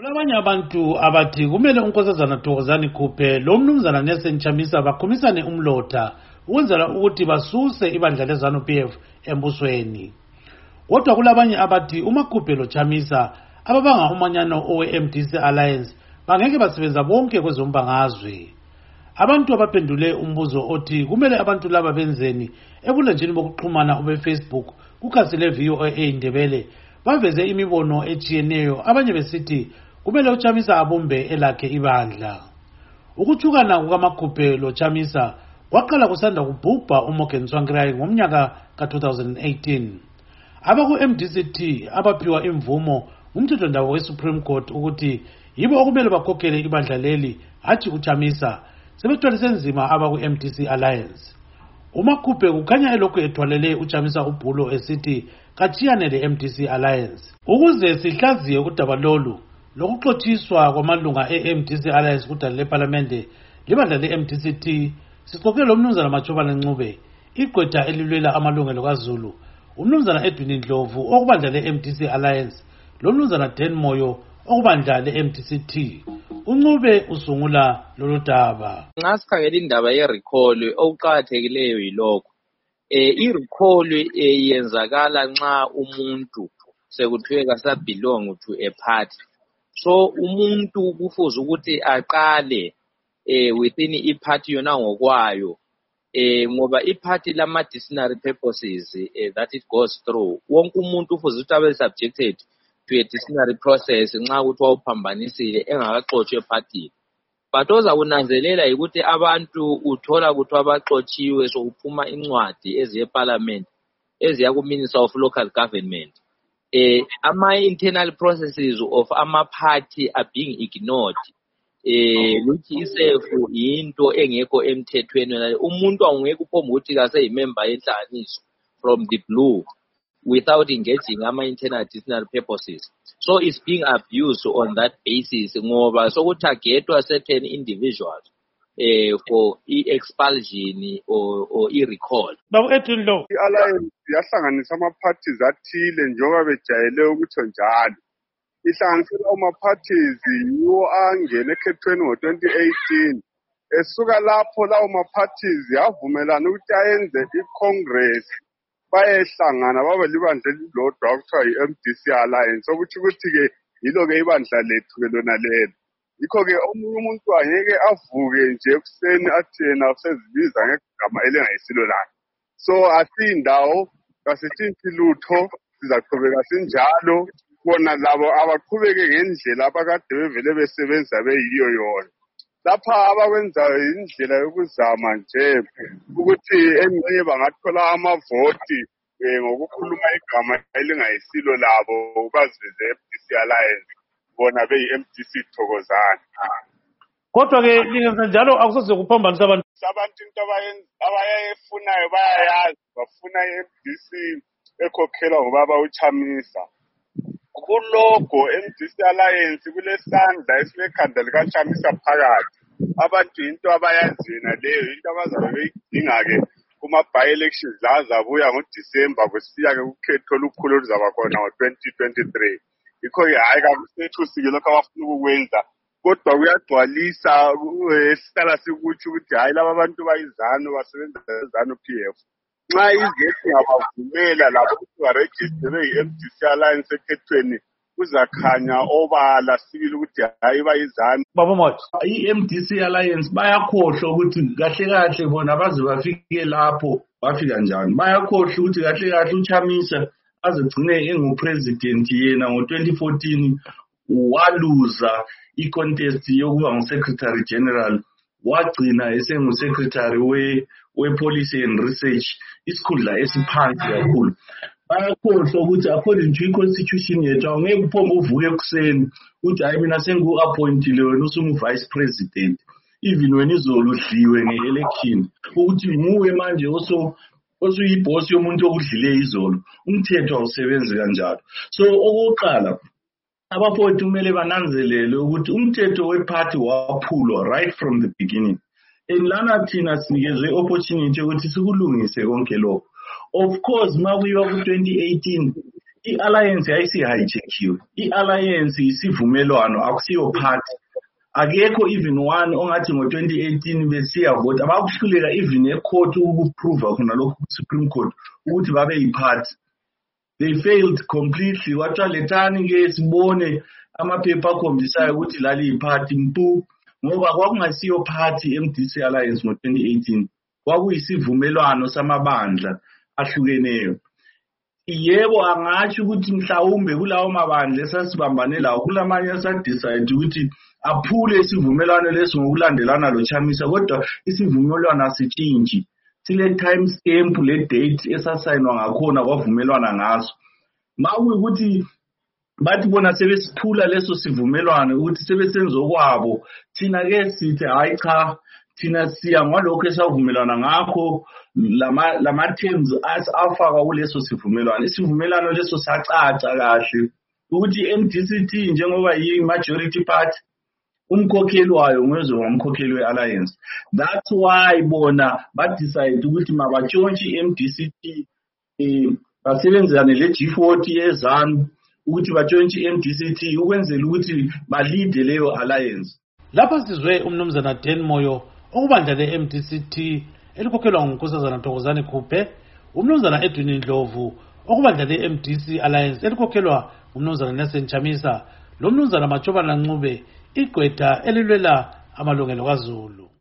Kulabanye abantu abathi kumele unkosazana Thokozani Khuphe lo mnumzana Nelson Chamisa bakhumisane umlotha ukwenzela ukuthi basuse ibandla leZANU-PF embusweni. Kodwa kulabanye abathi uma Khuphe lo Chamisa ababanga umanyano owe-MDC Alliance bangeke basebenza bonke kwezombangazwe. Abantu abaphendule umbuzo othi kumele abantu laba benzeni ebulenjini bokuxhumana obe-Facebook kukhasi le-VOA Indebele baveze imibono etshiyeneyo, abanye besithi kumele uChamisa abumbe elakhe ibandla. Ukuthukana kukaMakhuphe lo Chamisa kwaqala kusanda kubhubha uMorgan Tsvangirai ngomnyaka ka-2018. Abaku-MDC-T abaphiwa imvumo umthethondaba we-Supreme Court ukuthi yibo okumele bakhokhele ibandla leli hathi uChamisa sebethwalise nzima abaku-MDC Alliance. uMakhuphe kukhanya elokhu ethwalele uChamisa ubhulo esithi katshiyane le-MDC Alliance. Ukuze sihlaziye udaba lolu lokuxotshiswa kwamalunga e-MDC Alliance kudala leParlamente libandla le-MDC-T, sixoxe lo mnumzana Matshobana Ncube, igqwetha elilwela amalungelo kaZulu, umnumzana Edwin Ndlovu okubandla le-MDC Alliance, lo mnumzana Dan Moyo okubandla le-MDC-T. uNcube usungula lolu daba. Nxa sikhangela indaba ye-recall okuqakathekileyo yilokho i-recall yenzakala nxa umuntu sekuthiwe kasabelong to a party. So umuntu kufuze ukuthi aqale within i-party yona ngokwayo ngoba i-party lama-disciplinary purposes that it goes through. Wonke umuntu ufuze ukuthi abe subjected to a disciplinary process nxa kuthiwa uphambanisile engakaxotshwe epartini. But ozakunanzelela yikuthi abantu uthola kuthiwa abaxotshiwe sokuphuma incwadi eziye-parliament eziya ku-Minister of Local Government. Ama-internal processes of ama-party are being ignored, which itself yinto engekho emthethweni. Umuntu angeke uphombe ukuthi kaseyimember yenhlanganiso from the blue without engaging ama-internal disciplinary purposes. So it's being abused on that basis ngoba sokutargetwa certain individuals for expulsion or recall. Babu Edwin lo i-Alliance yahlanganisa ama-parties athile njengoba bejayele ukuthi njalo. Ihlanganisela ama-parties yiwo angene ekhethweni ngo-2018. Esuka lapho lawo ma-parties yavumelana ukuthi ayenze i-Congress bayehlangana babe libandla elilodwa okuthiwa yi-MDC Alliance, okuthi ukuthi-ke yilo-ke ibandla lethu-ke lona lelo. Yikho-ke omunye umuntu angeke avuke nje ekuseni athi yena usezibiza ngegama elingayisilo lakhe. So asiyindawo kasithinthi lutho, sizaqhubeka sinjalo. Bona labo abaqhubeke ngendlela abakade bevele besebenza beyiyo yona. Lapha abakwenzayo indlela yokuzama nje ukuthi engxenye bangathola amavoti ngokukhuluma igama elingayisilo labo baziveze MDC Alliance bona beyi-MDC Thokozani. Kodwa-ke lingenza njalo akusoze kuphambanisa abantu. Abantu into abayayifunayo bayayazi, bafuna i-MDC ekhokhelwa ngubaba uChamisa. Kulogo MDC Alliance kulesandla esilekhanda likaChamisa phakathi. Abantu into abayaziyo naleyo into abazabe beyidinga-ke kuma-by-elections la azabuya ngoDisemba kusiya-ke kukhetho olukhulu oluzaba khona ngo-2023. Yikho-ke hhayi kakusethusi-ke lokho abafuna ukukwenza, kodwa kuyagcwalisa esihlala sikutsho ukuthi hhayi laba abantu bayizanu basebenza eZANU-PF. Nxa izethi ngabavumela labo ukuthi barejiste beyi-MDC Alliance ekhethweni kuzakhanya obala sibili ukuthi hhayi bayizanu. Baba Mothi, i-MDC Alliance bayakhohlwa ukuthi kahle kahle bona baze bafike lapho bafika njani. Bayakhohlwa ukuthi kahle kahle uChamisa azegcine engupresident yena ngo-2014 waluza i-contest yokuba ngu-Secretary General, wagcina esengu-Secretary we-Policy and Research, isikhundla esiphansi kakhulu. Bayakhohlwa ukuthi according to i-constitution yethu angeke uphombe uvuke ekuseni ukuthi hayi mina sengu-appointile wena usungu-vice president even wena izolo udliwe nge-election ukuthi nguwe manje osuyibhosi yomuntu okudlile izolo. Umthetho awusebenzi kanjalo. So okokuqala abafowethu kumele bananzelele ukuthi umthetho we-party waphulwa right from the beginning. Lana thina sinikezwe opportunity ukuthi sikulungise konke lokho. Of course makuyiwa ku-2018 i-alliance yayisi-hijackiwe. I-alliance isivumelwano akusiyo party. Akekho even one ongathi ngo-2018 besiyavota bakuhluleka even ecourt ukuprova khona lokhu ku-Supreme Court ukuthi babe yi-party. They failed completely. Kwathiwa lethani-ke sibone amaphepha akhombisayo ukuthi lali yi-party mpu ngoba kwakungasiyo party MDC Alliance ngo-2018. Kwakuyisivumelwano samabandla ahlukeneyo. Yebo angathi ukuthi mhlawumbe kulawo mabandla esasibambane lawo kulamanye asadecide ukuthi aphule isivumelwano leso ngokulandelana lo Chamisa kodwa isivumelwano asitshintshi. Sile time stamp le date esasayinwa ngakhona kwavumelwana ngaso. Mawukuthi bathi bona sebesiphula leso sivumelwano ukuthi sebesenza okwabo thina ke sithi hayi cha thina siya ngalokho esavumelana ngakho lama terms afaka kuleso sivumelwano. Isivumelwano leso sacaca kahle ukuthi MDC njengoba yi majority party umkhokheli wayo ngezwe wamkhokheli we-alliance. That's why bona badecide ukuthi mabatshontshe MDC basebenzane le G40 ezanu ukuthi batshontshe MDC ukwenzela ukuthi balide leyo alliance. Lapha sizwe umnumzana Dan Moyo okubandla le-MDC elikhokhelwa nguNkosazana Thokozani Khuphe, umnumzana Edwin Ndlovu okubandla le-MDC Alliance elikhokhelwa umnumzana Nelson Chamisa, lo mnumzana Machobana Ncube igqwetha elilwela amalungelo kaZulu.